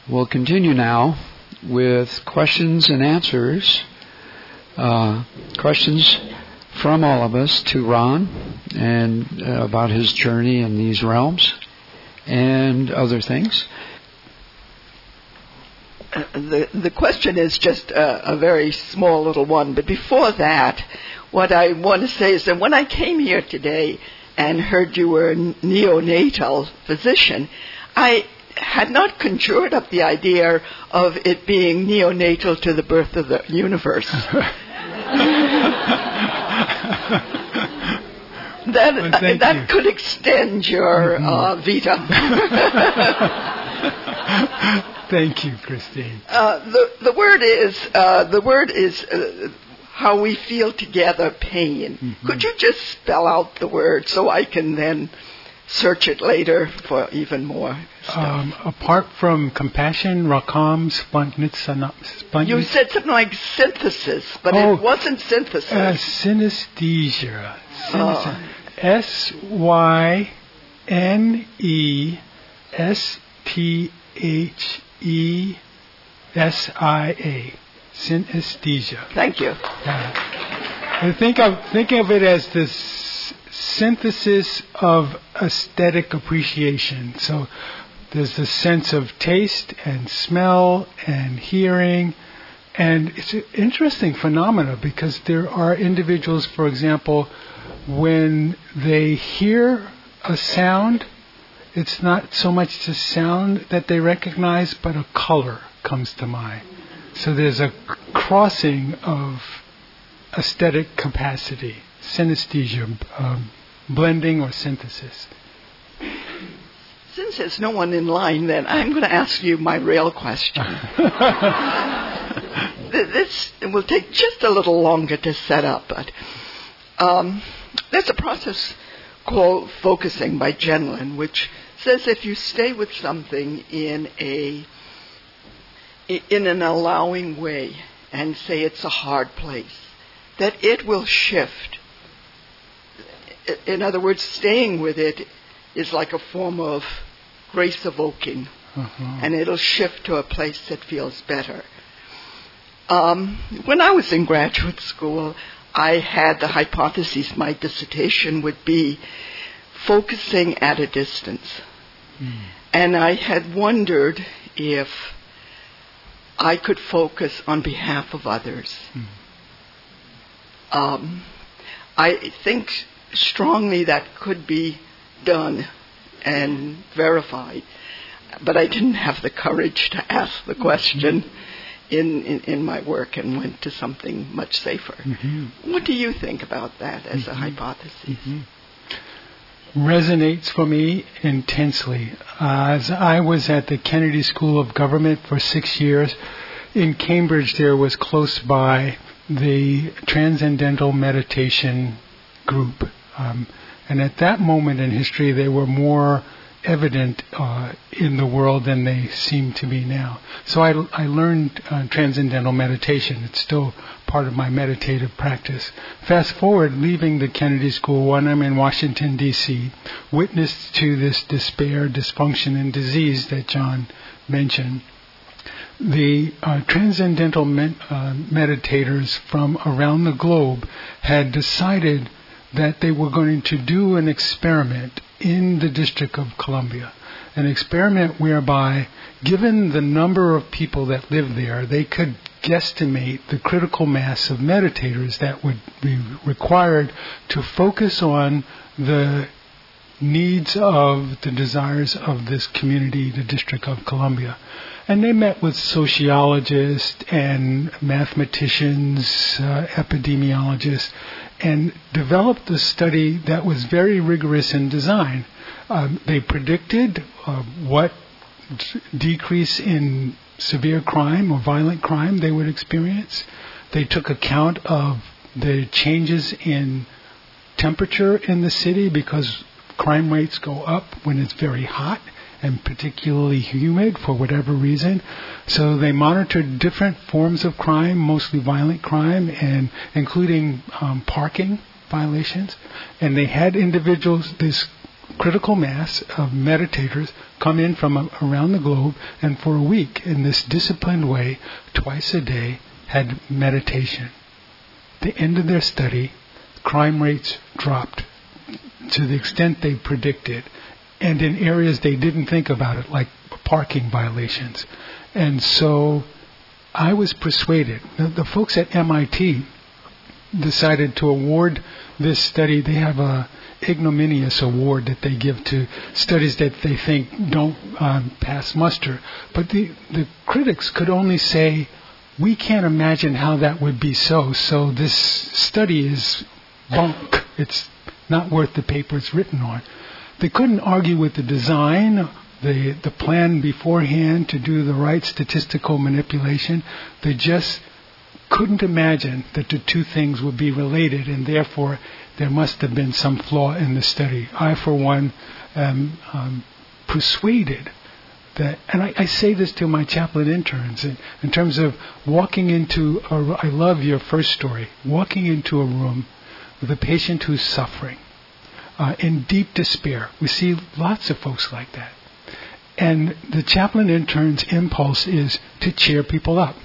We'll continue now with questions and answers. Questions from all of us to Ron and about his journey in these realms and other things. The question is just a very small little one, but before that, what I want to say is that when I came here today and heard you were a neonatal physician, I had not conjured up the idea of it being neonatal to the birth of the universe. That could extend your vita. Thank you, Christine. The word is how we feel together, pain. Mm-hmm. Could you just spell out the word so I can then search it later for even more stuff? Apart from compassion, rakam, splantnitsana. You said something like synthesis, but it wasn't synthesis. Synesthesia. Synesthesia. Synesthesia. Thank you. I think of it as the synthesis of aesthetic appreciation. So there's the sense of taste and smell and hearing, and it's an interesting phenomena because there are individuals, for example, when they hear a sound, it's not so much the sound that they recognize, but a color comes to mind. So there's a crossing of aesthetic capacity, synesthesia, blending or synthesis. Since there's no one in line, then I'm going to ask you my real question. This will take just a little longer to set up, but there's a process called focusing by Genlin, which says if you stay with something in an allowing way and say it's a hard place, that it will shift. In other words, staying with it is like a form of grace evoking, and it'll shift to a place that feels better. When I was in graduate school, I had the hypothesis my dissertation would be focusing at a distance. And I had wondered if I could focus on behalf of others. I think strongly that could be done and verified, but I didn't have the courage to ask the question in my work and went to something much safer. What do you think about that as a hypothesis? Resonates for me intensely. As I was at the Kennedy School of Government for 6 years, in Cambridge there was close by the Transcendental Meditation group. And at that moment in history, they were more evident in the world than they seem to be now. So I learned Transcendental Meditation. It's still part of my meditative practice. Fast forward, leaving the Kennedy School when I'm in Washington, D.C., witness to this despair, dysfunction, and disease that John mentioned. The transcendental meditators from around the globe had decided that they were going to do an experiment in the District of Columbia. An experiment whereby, given the number of people that live there, they could guesstimate the critical mass of meditators that would be required to focus on the needs of the desires of this community, the District of Columbia. And they met with sociologists and mathematicians, epidemiologists, and developed a study that was very rigorous in design. They predicted what decrease in severe crime or violent crime they would experience. They took account of the changes in temperature in the city because crime rates go up when it's very hot and particularly humid for whatever reason. So they monitored different forms of crime, mostly violent crime, and including parking violations. And they had individuals, this critical mass of meditators come in from around the globe, and for a week, in this disciplined way, twice a day, had meditation. At the end of their study, crime rates dropped to the extent they predicted, and in areas they didn't think about it, like parking violations. And so I was persuaded. The folks at MIT decided to award this study. They have a ignominious award that they give to studies that they think don't pass muster. But the critics could only say, we can't imagine how that would be so this study is bunk. It's not worth the paper it's written on. They couldn't argue with the design, the plan beforehand to do the right statistical manipulation. They just couldn't imagine that the two things would be related, and therefore there must have been some flaw in the study. I, for one, am persuaded that, and I say this to my chaplain interns, in terms of walking into, I love your first story, walking into a room with a patient who's suffering, in deep despair. We see lots of folks like that. And the chaplain intern's impulse is to cheer people up.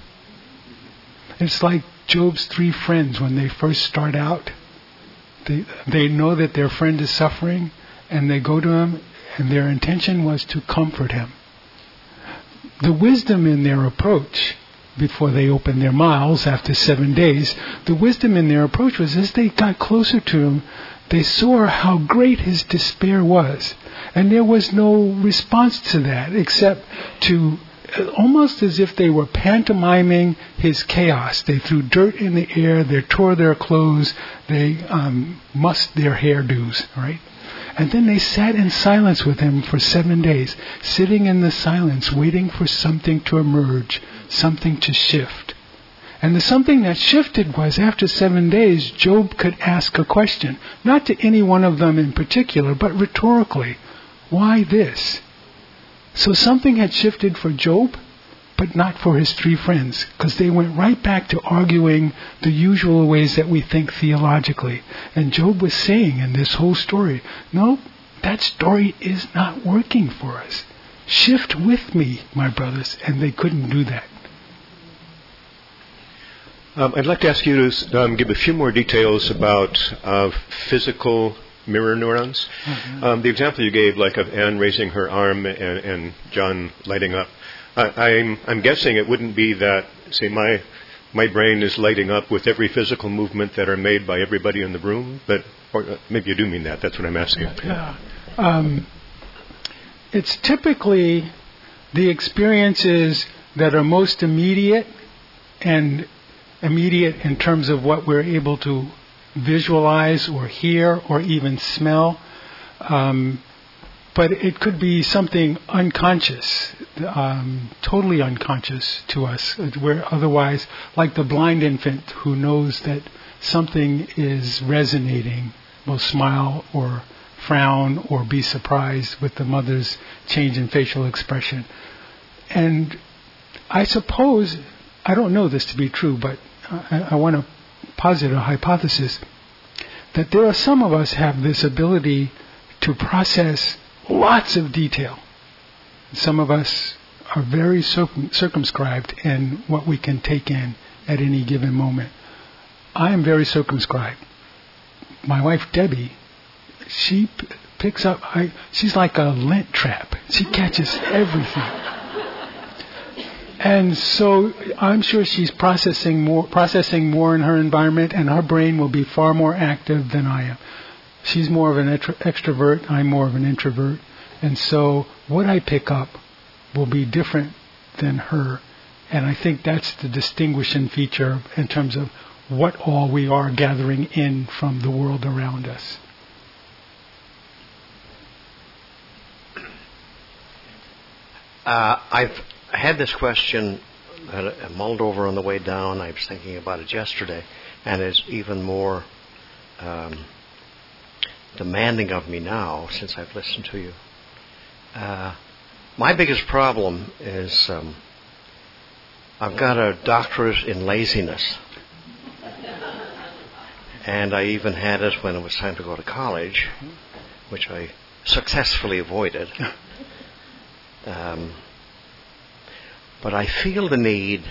It's like Job's 3 friends when they first start out. They know that their friend is suffering, and they go to him, and their intention was to comfort him. The wisdom in their approach, before they opened their mouths after 7 days, the wisdom in their approach was, as they got closer to him, they saw how great his despair was. And there was no response to that except to, almost as if they were pantomiming his chaos. They threw dirt in the air, they tore their clothes, they mussed their hairdos, right? And then they sat in silence with him for 7 days, sitting in the silence, waiting for something to emerge, something to shift. And the something that shifted was, after 7 days, Job could ask a question, not to any one of them in particular, but rhetorically. Why this? So something had shifted for Job, but not for his 3 friends, because they went right back to arguing the usual ways that we think theologically. And Job was saying in this whole story, no, that story is not working for us. Shift with me, my brothers. And they couldn't do that. I'd like to ask you to give a few more details about physical mirror neurons. Mm-hmm. The example you gave, like of Anne raising her arm and John lighting up, I'm guessing it wouldn't be that, say, my brain is lighting up with every physical movement that are made by everybody in the room, but or maybe you do mean that. That's what I'm asking. Yeah. It's typically the experiences that are most immediate, and immediate in terms of what we're able to visualize or hear or even smell. But it could be something unconscious, totally unconscious to us. We're otherwise like the blind infant who knows that something is resonating, will smile or frown or be surprised with the mother's change in facial expression. And I suppose, I don't know this to be true, but I want to posit a hypothesis that there are some of us have this ability to process lots of detail. Some of us are very circumscribed in what we can take in at any given moment. I am very circumscribed. My wife Debbie, she picks up, she's like a lint trap. She catches everything. And so I'm sure she's processing more in her environment, and her brain will be far more active than I am. She's more of an extrovert, I'm more of an introvert. And so what I pick up will be different than her. And I think that's the distinguishing feature in terms of what all we are gathering in from the world around us. I've had this question that I mulled over on the way down. I was thinking about it yesterday, and it's even more demanding of me now since I've listened to you. My biggest problem is I've got a doctorate in laziness. And I even had it when it was time to go to college, which I successfully avoided. But I feel the need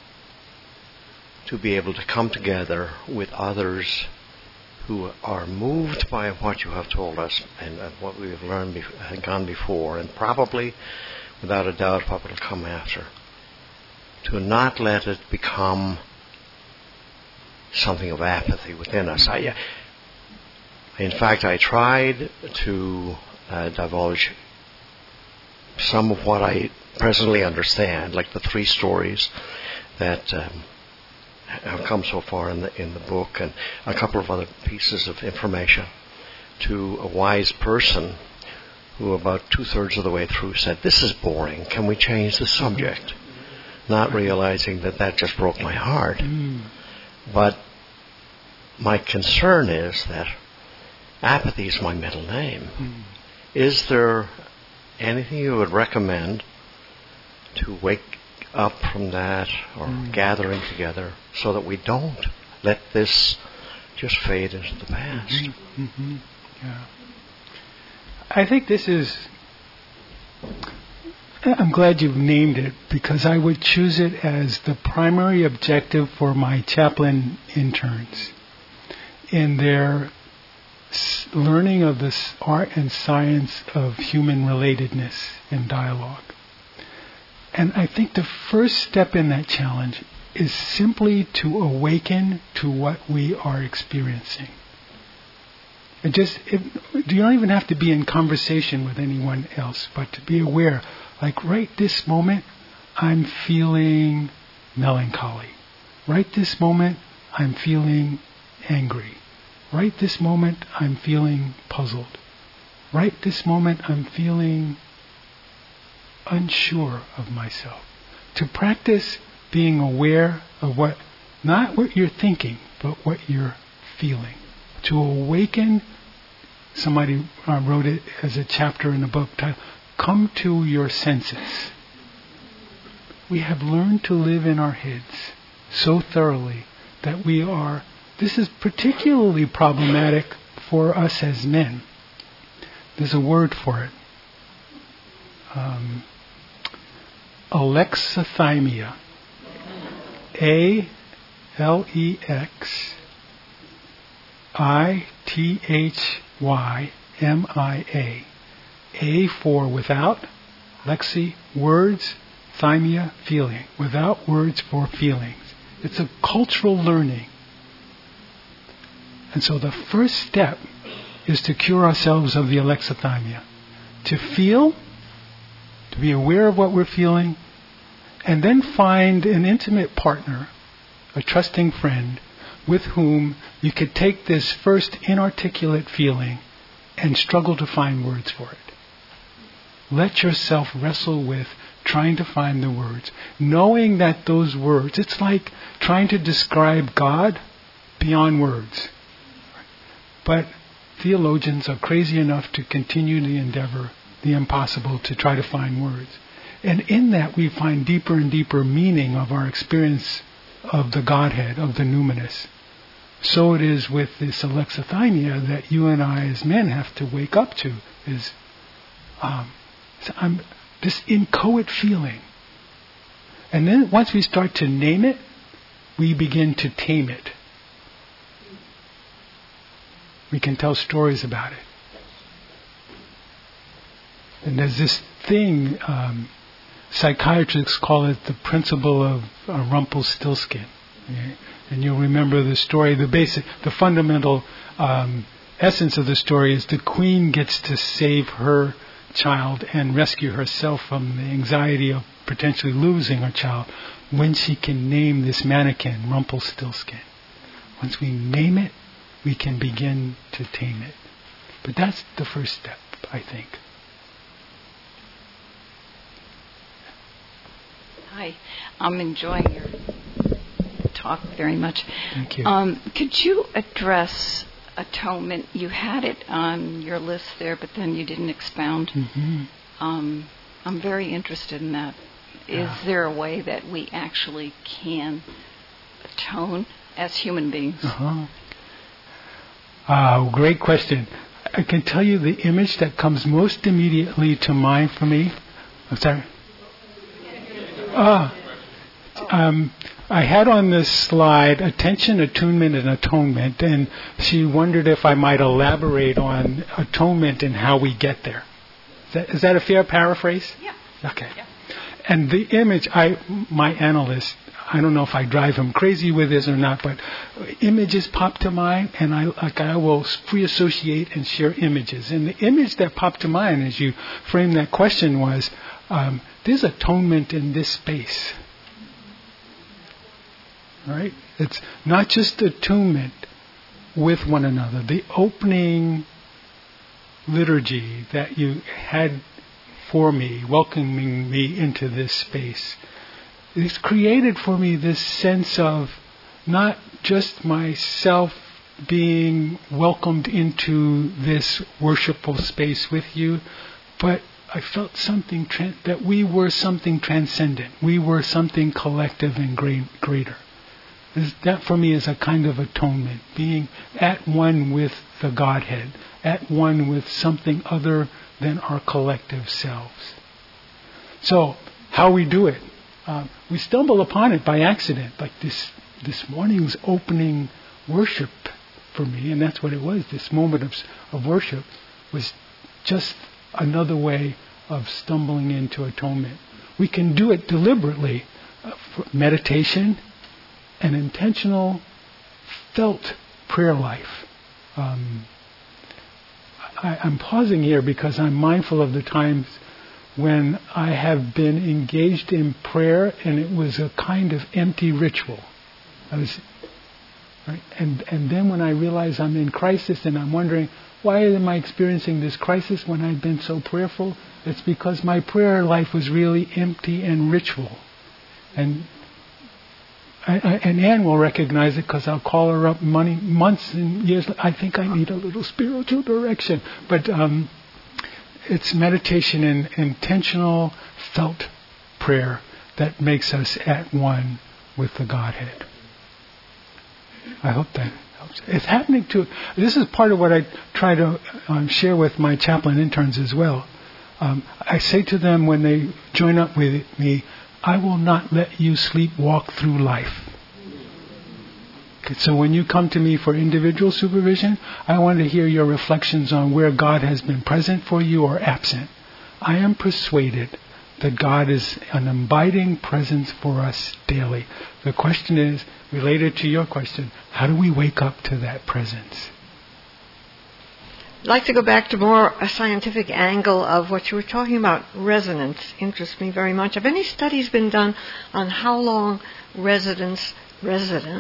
to be able to come together with others who are moved by what you have told us and what we have learned gone before, and probably, without a doubt, what will come after. To not let it become something of apathy within us. In fact, I tried to divulge some of what I presently understand, like the 3 stories that have come so far in the book, and a couple of other pieces of information, to a wise person who about 2/3 of the way through said, "This is boring. Can we change the subject?" Not realizing that just broke my heart. But my concern is that apathy is my middle name. Is there anything you would recommend to wake up from that, or gathering together, so that we don't let this just fade into the past? Yeah. I think this is... I'm glad you've named it, because I would choose it as the primary objective for my chaplain interns in their learning of this art and science of human relatedness and dialogue. And I think the first step in that challenge is simply to awaken to what we are experiencing. You don't even have to be in conversation with anyone else, but to be aware, like right this moment, I'm feeling melancholy. Right this moment, I'm feeling angry. Right this moment, I'm feeling puzzled. Right this moment, I'm feeling unsure of myself. To practice being aware of not what you're thinking, but what you're feeling. To awaken, somebody wrote it as a chapter in the book titled, "Come to Your Senses." We have learned to live in our heads so thoroughly that this is particularly problematic for us as men. There's a word for it. Alexithymia. ALEXITHYMIA. A for without, lexi, words, thymia, feeling. Without words for feelings. It's a cultural learning. And so the first step is to cure ourselves of the alexithymia. To feel, to be aware of what we're feeling, and then find an intimate partner, a trusting friend, with whom you could take this first inarticulate feeling and struggle to find words for it. Let yourself wrestle with trying to find the words, knowing that those words, it's like trying to describe God beyond words. But theologians are crazy enough to continue the endeavor, the impossible, to try to find words. And in that we find deeper and deeper meaning of our experience of the Godhead, of the numinous. So it is with this alexithymia that you and I as men have to wake up to, is this inchoate feeling. And then once we start to name it, we begin to tame it. We can tell stories about it. And there's this thing, psychiatrists call it the principle of Rumpelstiltskin. Okay? And you'll remember the story, the fundamental essence of the story is the queen gets to save her child and rescue herself from the anxiety of potentially losing her child when she can name this mannequin, Rumpelstiltskin. Once we name it, we can begin to tame it. But that's the first step, I think. Hi, I'm enjoying your talk very much. Thank you. Could you address atonement? You had it on your list there, but then you didn't expound. Mm-hmm. I'm very interested in that. Is there a way that we actually can atone as human beings? Great question. I can tell you the image that comes most immediately to mind for me. I'm sorry. I had on this slide attention, attunement, and atonement, and she wondered if I might elaborate on atonement and how we get there. Is that a fair paraphrase? Yeah. Okay. Yeah. And the image, my analyst, I don't know if I drive him crazy with this or not, but images pop to mind, and I will free associate and share images. And the image that popped to mind as you framed that question was, there's atonement in this space. Right? It's not just attunement with one another. The opening liturgy that you had for me, welcoming me into this space, it's created for me this sense of not just myself being welcomed into this worshipful space with you, but I felt something that we were something transcendent. We were something collective and greater. That for me is a kind of atonement, being at one with the Godhead, at one with something other than our collective selves. So, how we do it? We stumble upon it by accident, like this morning's opening worship for me, and that's what it was. This moment of worship was just another way of stumbling into atonement. We can do it deliberately, meditation, an intentional, felt prayer life. I'm pausing here because I'm mindful of the times when I have been engaged in prayer and it was a kind of empty ritual. And then when I realize I'm in crisis and I'm wondering, why am I experiencing this crisis when I've been so prayerful? It's because my prayer life was really empty and ritual. And Anne will recognize it because I'll call her up months and years. I think I need a little spiritual direction. But it's meditation and intentional, felt prayer that makes us at one with the Godhead. I hope that helps. It's happening to. This is part of what I try to share with my chaplain interns as well. I say to them when they join up with me, I will not let you sleepwalk through life. Okay, so when you come to me for individual supervision, I want to hear your reflections on where God has been present for you or absent. I am persuaded that God is an abiding presence for us daily. The question is, related to your question, how do we wake up to that presence? I'd like to go back to more a scientific angle of what you were talking about. Resonance interests me very much. Have any studies been done on how long resonance will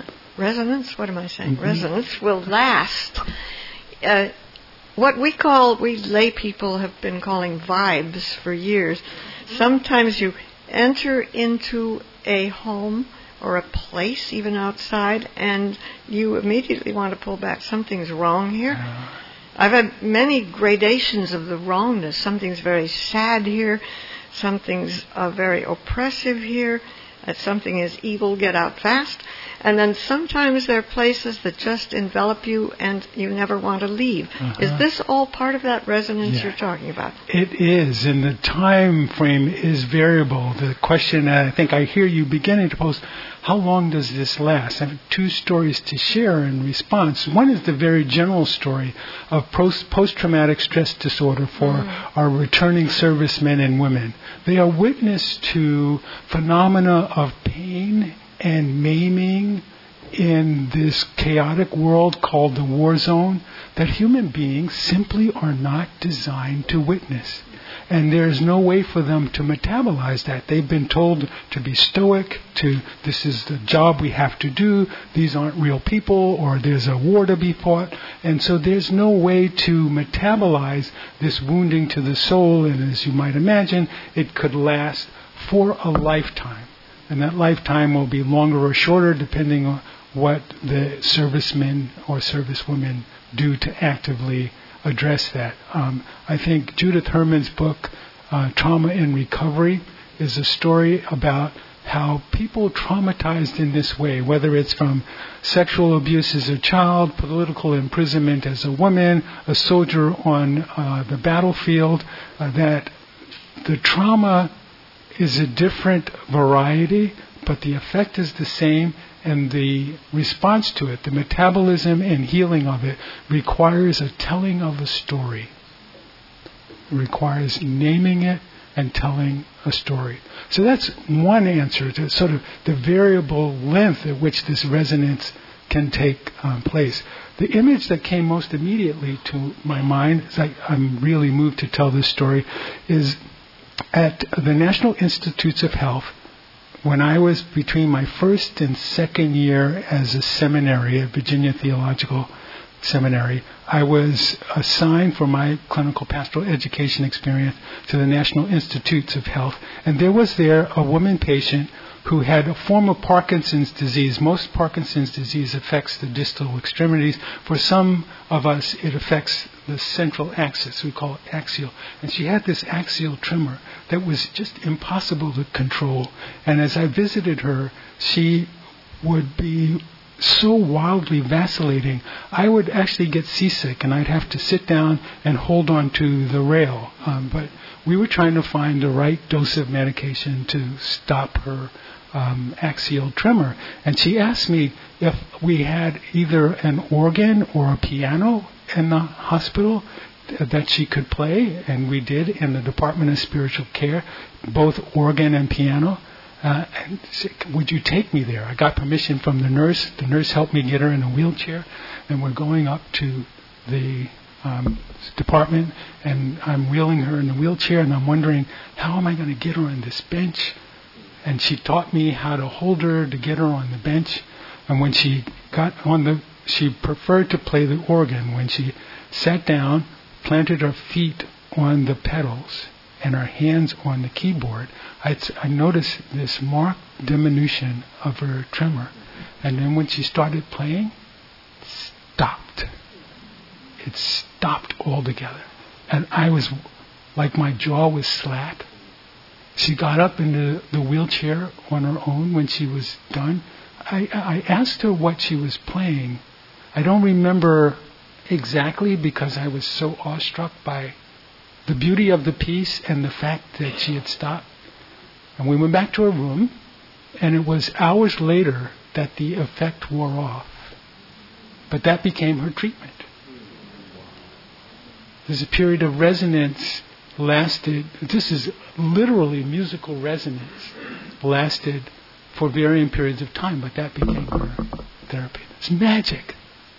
last? What we lay people have been calling vibes for years. Sometimes you enter into a home or a place, even outside, and you immediately want to pull back. Something's wrong here. I've had many gradations of the wrongness. Something's very sad here. Something's very oppressive here. Something is evil, get out fast. And then sometimes there are places that just envelop you and you never want to leave. Is this all part of that resonance you're talking about? It is, and the time frame is variable. The question I think I hear you beginning to pose, how long does this last? I have two stories to share in response. One is the very general story of post-traumatic stress disorder for our returning servicemen and women. They are witness to phenomena of pain and maiming in this chaotic world called the war zone that human beings simply are not designed to witness. And there's no way for them to metabolize that. They've been told to be stoic, this is the job we have to do, these aren't real people, or there's a war to be fought. And so there's no way to metabolize this wounding to the soul, and as you might imagine, it could last for a lifetime. And that lifetime will be longer or shorter depending on what the servicemen or servicewomen do to actively address that. I think Judith Herman's book, Trauma and Recovery, is a story about how people traumatized in this way, whether it's from sexual abuse as a child, political imprisonment as a woman, a soldier on the battlefield, that the trauma is a different variety, but the effect is the same, and the response to it, the metabolism and healing of it, requires a telling of a story. It requires naming it and telling a story. So that's one answer to sort of the variable length at which this resonance can take place. The image that came most immediately to my mind, as I'm really moved to tell this story, is at the National Institutes of Health. When I was between my first and second year as a seminary at Virginia Theological Seminary, I was assigned for my clinical pastoral education experience to the National Institutes of Health. And there was a woman patient who had a form of Parkinson's disease. Most Parkinson's disease affects the distal extremities. For some of us, it affects the central axis. We call it axial. And she had this axial tremor that was just impossible to control. And as I visited her, she would be so wildly vacillating, I would actually get seasick and I'd have to sit down and hold on to the rail. But we were trying to find the right dose of medication to stop her axial tremor. And she asked me if we had either an organ or a piano in the hospital that she could play, and we did in the Department of Spiritual Care, both organ and piano. And said, would you take me there? I got permission from the nurse. The nurse helped me get her in a wheelchair, and we're going up to the department, and I'm wheeling her in the wheelchair, and I'm wondering, how am I going to get her on this bench? And she taught me how to hold her to get her on the bench. And when she got on she preferred to play the organ. When she sat down, planted her feet on the pedals, and her hands on the keyboard, I noticed this marked diminution of her tremor. And then when she started playing, stopped. It stopped altogether. And I was, like my jaw was slack. She got up into the wheelchair on her own when she was done. I asked her what she was playing. I don't remember exactly because I was so awestruck by the beauty of the piece and the fact that she had stopped. And we went back to her room, and it was hours later that the effect wore off. But that became her treatment. There's a period of resonance lasted, this is literally musical resonance, lasted for varying periods of time, but that became her therapy. It's magic.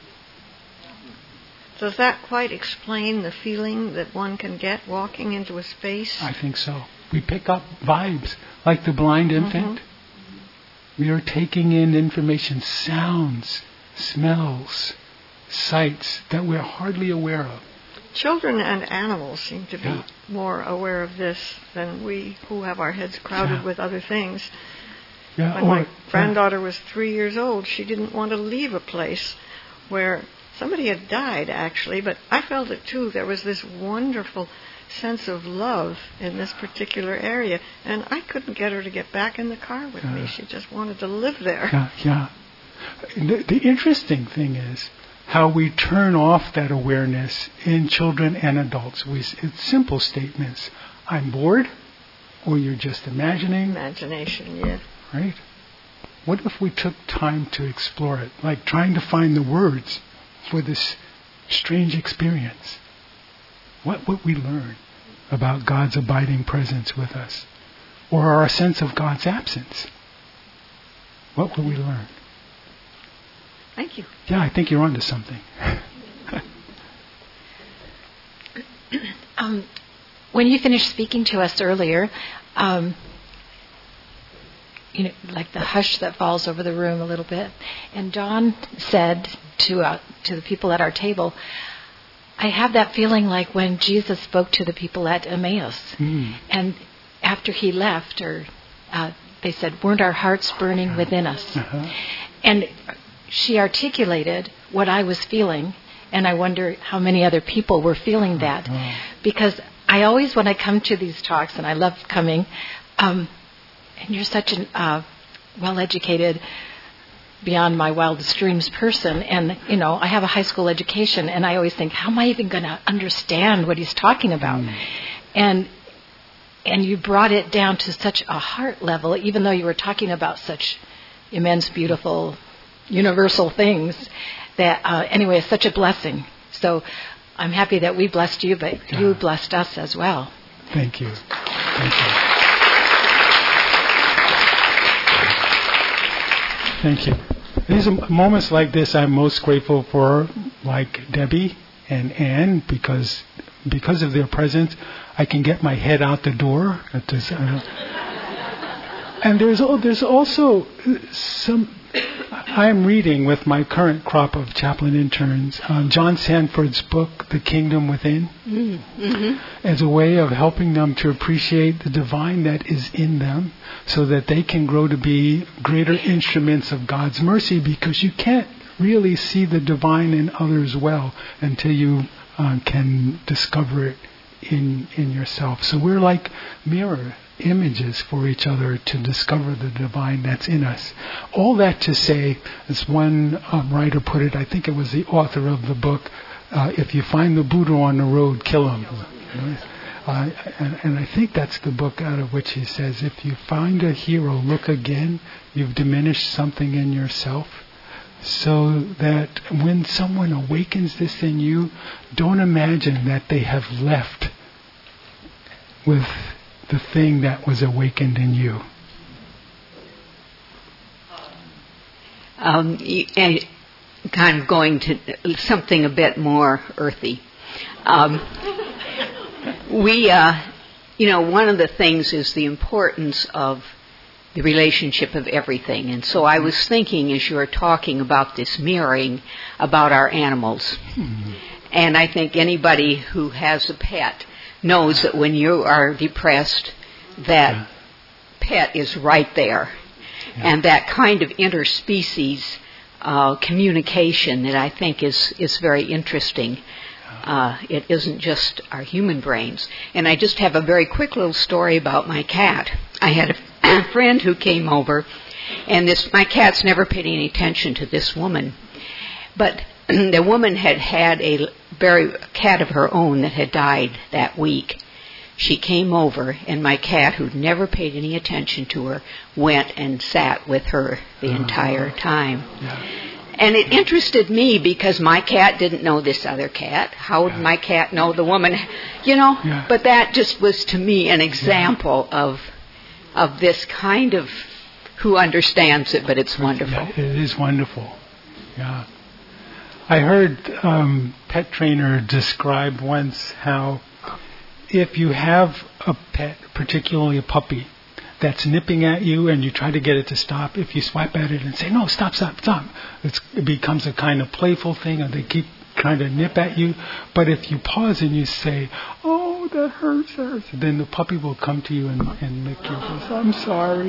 Does that quite explain the feeling that one can get walking into a space? I think so. We pick up vibes, like the blind infant. Mm-hmm. We are taking in information, sounds, smells, sights that we're hardly aware of. Children and animals seem to be more aware of this than we who have our heads crowded with other things. Yeah. When my granddaughter was 3 years old, she didn't want to leave a place where somebody had died, actually, but I felt it too. There was this wonderful sense of love in this particular area, and I couldn't get her to get back in the car with me. She just wanted to live there. Yeah. The interesting thing is how we turn off that awareness in children and adults. It's simple statements. I'm bored, or you're just imagining. Imagination, yeah. Right? What if we took time to explore it, like trying to find the words for this strange experience? What would we learn about God's abiding presence with us? Or our sense of God's absence? What would we learn? Thank you. Yeah, I think you're onto something. When you finished speaking to us earlier, like the hush that falls over the room a little bit, and Don said to the people at our table, I have that feeling like when Jesus spoke to the people at Emmaus, and after he left, they said, weren't our hearts burning within us? And she articulated what I was feeling, and I wonder how many other people were feeling that. Because I always, when I come to these talks, and I love coming, you're such an well-educated, beyond my wildest dreams person, and I have a high school education, and I always think, how am I even going to understand what he's talking about? And you brought it down to such a heart level, even though you were talking about such immense, beautiful, universal things. That anyway, it's such a blessing. So I'm happy that we blessed you, but you blessed us as well. Thank you. Thank you. Thank you. These are moments like this I'm most grateful for, like Debbie and Ann, because of their presence, I can get my head out the door. And there's also some. I am reading with my current crop of chaplain interns John Sanford's book, The Kingdom Within, as a way of helping them to appreciate the divine that is in them so that they can grow to be greater instruments of God's mercy, because you can't really see the divine in others well until you can discover it in yourself. So we're like mirror images for each other to discover the divine that's in us. All that to say, as one writer put it, I think it was the author of the book, if you find the Buddha on the road, kill him. And I think that's the book out of which he says, if you find a hero, look again, you've diminished something in yourself. So that when someone awakens this in you, don't imagine that they have left with the thing that was awakened in you. And kind of going to something a bit more earthy. One of the things is the importance of the relationship of everything. And so I was thinking, as you were talking about this mirroring, about our animals. And I think anybody who has a pet knows that when you are depressed, that pet is right there. And that kind of interspecies communication that I think is very interesting. It isn't just our human brains. And I just have a very quick little story about my cat. I had a friend who came over, and my cat's never paid any attention to this woman. But the woman had a cat of her own that had died that week. She came over, and my cat, who'd never paid any attention to her, went and sat with her the entire time. And it interested me because my cat didn't know this other cat. How would my cat know the woman? But that just was to me an example of this kind of who understands it, but it's wonderful. Yeah, it is wonderful. Yeah. I heard pet trainer describe once how if you have a pet, particularly a puppy, that's nipping at you and you try to get it to stop, if you swipe at it and say, no, stop, it becomes a kind of playful thing, and they keep trying to nip at you. But if you pause and you say, oh, that hurts, then the puppy will come to you and lick your face. I'm sorry.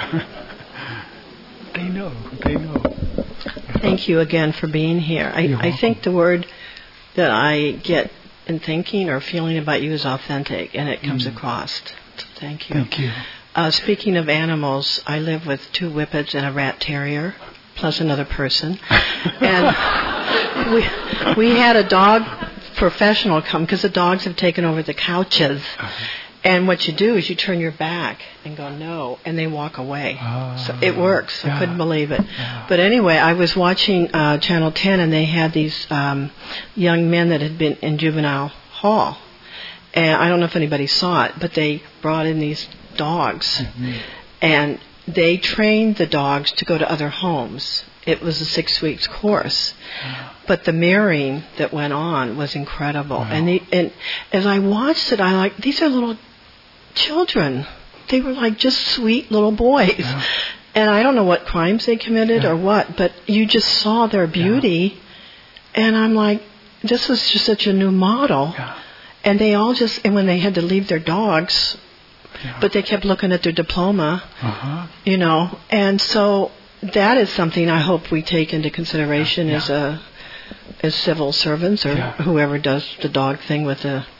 They know. Thank you again for being here. I think the word that I get in thinking or feeling about you is authentic, and it comes across. So thank you. Thank you. Speaking of animals, I live with 2 whippets and a rat terrier, plus another person. And we had a dog professional come, because the dogs have taken over the couches. And what you do is you turn your back and go, no, and they walk away. So it works. I couldn't believe it. But anyway, I was watching Channel 10, and they had these young men that had been in juvenile hall. And I don't know if anybody saw it, but they brought in these dogs. And they trained the dogs to go to other homes. It was a 6 weeks course. But the mirroring that went on was incredible. And as I watched it, these are little children. They were like just sweet little boys. And I don't know what crimes they committed or what, but you just saw their beauty. And I'm like, this was just such a new model. And they all and when they had to leave their dogs, but they kept looking at their diploma, and so that is something I hope we take into consideration as civil servants or whoever does the dog thing with the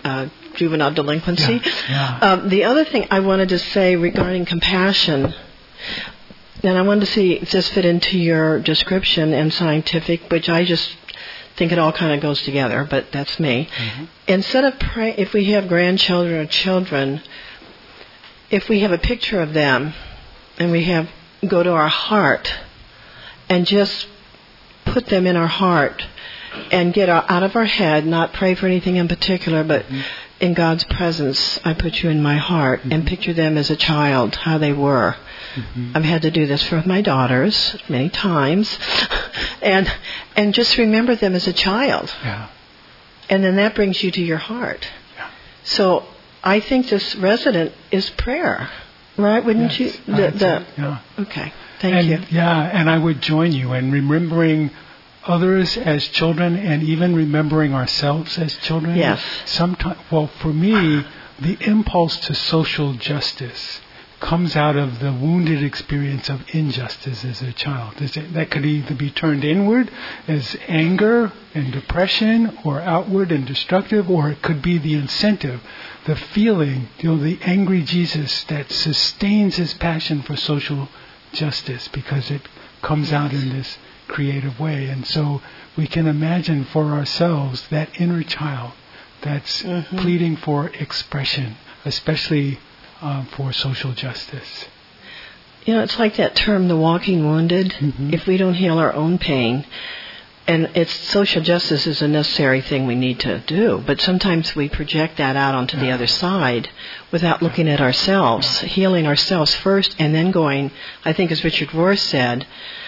juvenile delinquency. Yeah. The other thing I wanted to say regarding compassion, and I wanted to see if this fit into your description and scientific, which I just think it all kind of goes together, but that's me. Mm-hmm. Instead of if we have grandchildren or children, if we have a picture of them and we go to our heart and just put them in our heart and get out of our head, not pray for anything in particular, but in God's presence, I put you in my heart, and picture them as a child, how they were. I've had to do this for my daughters many times, and just remember them as a child. Yeah. And then that brings you to your heart. Yeah. So I think this resident is prayer, right? Wouldn't Yes, you? yeah. Okay. Thank you. Yeah, and I would join you in remembering others as children and even remembering ourselves as children. Yes. Well, for me, the impulse to social justice comes out of the wounded experience of injustice as a child. That could either be turned inward as anger and depression, or outward and destructive, or it could be the incentive, the feeling, the angry Jesus that sustains his passion for social justice because it comes out in this creative way. And so we can imagine for ourselves that inner child that's pleading for expression, especially for social justice. It's like that term, the walking wounded. If we don't heal our own pain, and social justice is a necessary thing we need to do, but sometimes we project that out onto the other side without looking at ourselves, healing ourselves first, and then going, I think as Richard Rohr said,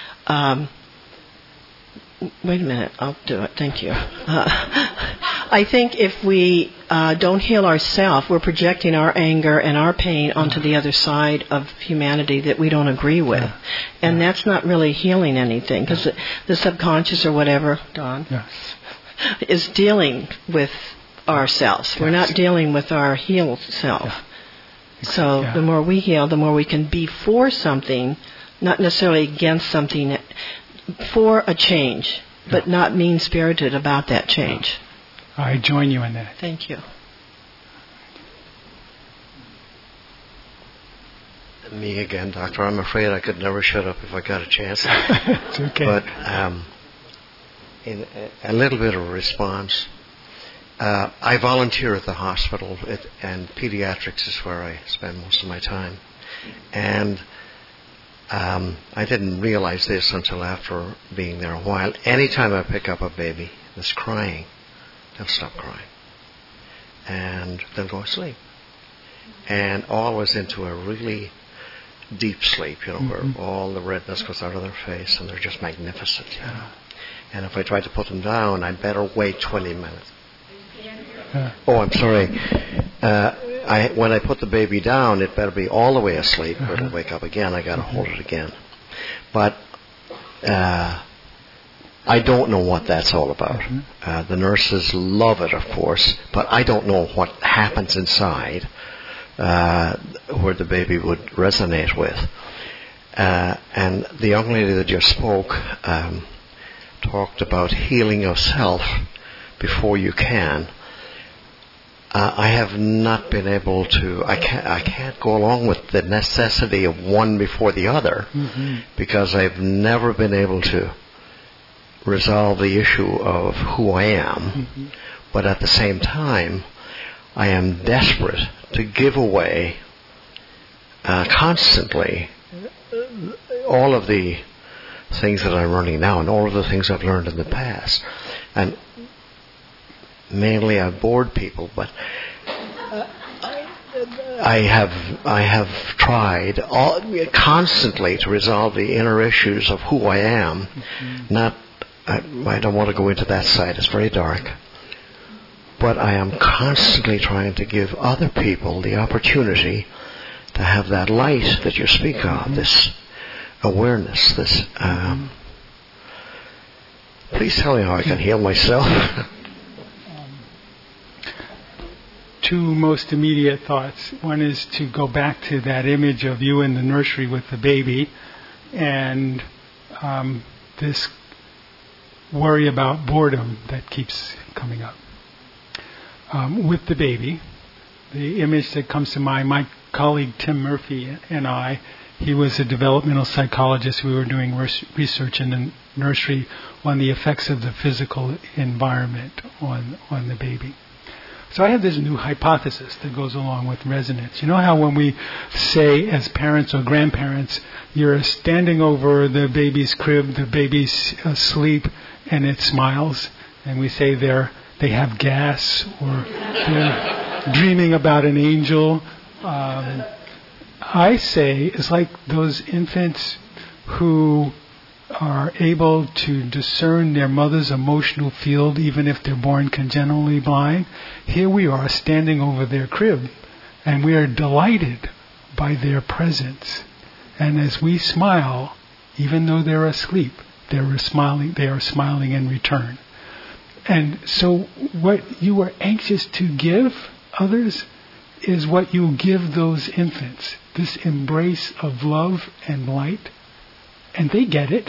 wait a minute, I'll do it, thank you. I think if we don't heal ourselves, we're projecting our anger and our pain onto the other side of humanity that we don't agree with. And that's not really healing anything, because the subconscious or whatever, Don, is dealing with ourselves. We're not dealing with our healed self. So the more we heal, the more we can be for something, not necessarily against something, for a change, but not mean-spirited about that change. I join you in that. Thank you. Me again, Doctor. I'm afraid I could never shut up if I got a chance. It's okay. But in a little bit of a response, I volunteer at the hospital, and pediatrics is where I spend most of my time. And I didn't realize this until after being there a while. Anytime I pick up a baby that's crying, they'll stop crying. And they'll go to sleep. And always into a really deep sleep, where all the redness goes out of their face, and they're just magnificent, And if I try to put them down, I'd better wait 20 minutes. Oh, I'm sorry. When I put the baby down, it better be all the way asleep, or it'll wake up again. I got to hold it again. But I don't know what that's all about. The nurses love it, of course, but I don't know what happens inside where the baby would resonate with. And the young lady that just spoke talked about healing yourself before you can. I have not been able to. I can't go along with the necessity of one before the other, because I've never been able to resolve the issue of who I am. But at the same time, I am desperate to give away constantly all of the things that I'm learning now and all of the things I've learned in the past. And mainly I've bored people, but I have tried constantly to resolve the inner issues of who I am. I don't want to go into that side, it's very dark. But I am constantly trying to give other people the opportunity to have that light that you speak of, this awareness, this... please tell me how I can heal myself. Two most immediate thoughts. One is to go back to that image of you in the nursery with the baby, and this worry about boredom that keeps coming up. with the baby. The image that comes to mind, my colleague Tim Murphy and I, he was a developmental psychologist. We were doing research in the nursery on the effects of the physical environment on the baby. So I have this new hypothesis that goes along with resonance. You know how when we say as parents or grandparents, you're standing over the baby's crib, the baby's asleep, and it smiles, and we say they have gas, or they're dreaming about an angel. I say it's like those infants who are able to discern their mother's emotional field even if they're born congenitally blind. Here we are standing over their crib, and we are delighted by their presence. And as we smile, even though they're asleep, they are smiling in return. And so what you are anxious to give others is what you give those infants, this embrace of love and light. And they get it.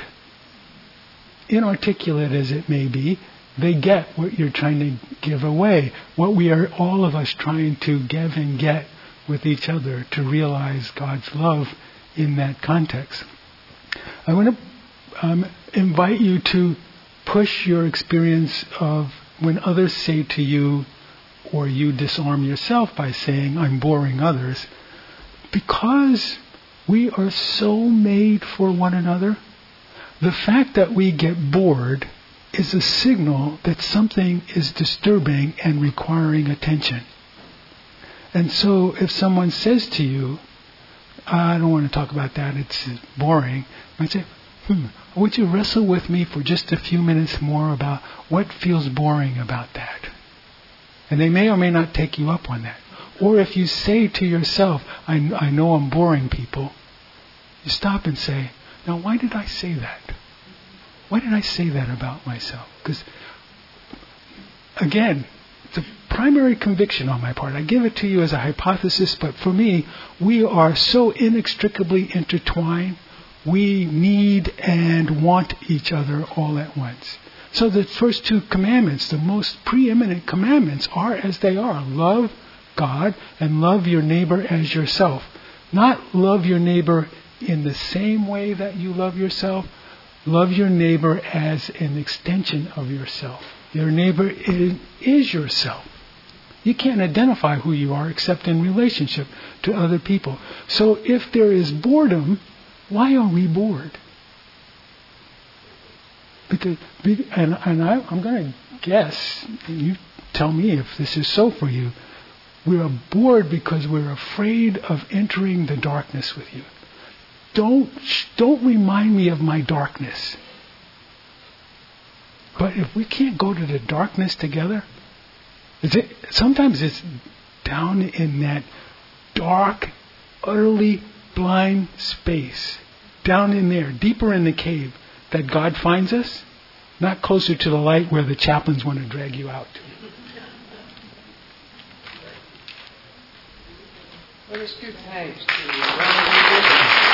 Inarticulate as it may be, they get what you're trying to give away. What we are, all of us, trying to give and get with each other to realize God's love in that context. I want to invite you to push your experience of when others say to you, or you disarm yourself by saying, I'm boring others, because we are so made for one another. The fact that we get bored is a signal that something is disturbing and requiring attention. And so if someone says to you, I don't want to talk about that, it's boring, I say, would you wrestle with me for just a few minutes more about what feels boring about that? And they may or may not take you up on that. Or if you say to yourself, I know I'm boring people, you stop and say, now why did I say that? Why did I say that about myself? Because, again, it's a primary conviction on my part. I give it to you as a hypothesis, but for me, we are so inextricably intertwined. We need and want each other all at once. So the first two commandments, the most preeminent commandments, are as they are. Love God and love your neighbor as yourself. Not love your neighbor in the same way that you love yourself. Love your neighbor as an extension of yourself. Your neighbor is yourself. You can't identify who you are except in relationship to other people. So if there is boredom, why are we bored? I'm going to guess, and you tell me if this is so for you, we are bored because we're afraid of entering the darkness with you. Don't remind me of my darkness. But if we can't go to the darkness together, sometimes it's down in that dark, utterly blind space, down in there, deeper in the cave, that God finds us, not closer to the light where the chaplains want to drag you out to. Let us give thanks to